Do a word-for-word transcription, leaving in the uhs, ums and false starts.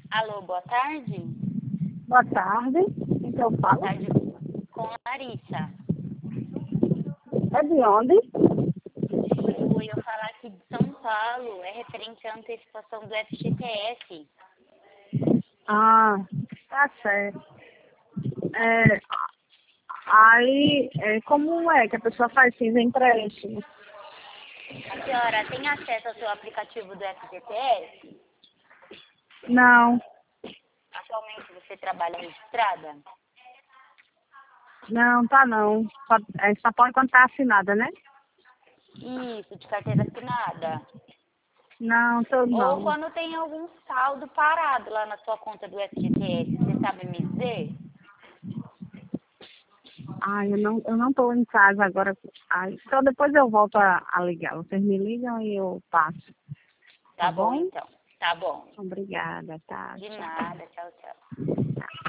Alô, boa tarde. Boa tarde. Quem que eu Boa falo? tarde com a Larissa. É de onde? Eu ia falar aqui de São Paulo, é referente à antecipação do F G T S. Ah, tá certo. É, aí, é, como é que a pessoa faz esses empréstimos? A senhora tem acesso ao seu aplicativo do F G T S? Não, Atualmente você trabalha registrada? não, tá não. Só, é, só pode quando tá assinada, né? Isso, de carteira assinada. Não, tô Ou não. quando tem algum saldo parado lá na sua conta do F G T S, você sabe me dizer? Ai, eu não, eu não tô em casa agora. Ai, só depois eu volto a, a ligar. Vocês me ligam e eu passo. Tá Tá bom, bom? então. Tá bom. Obrigada, tá? De Tchau. nada. Tchau, tchau.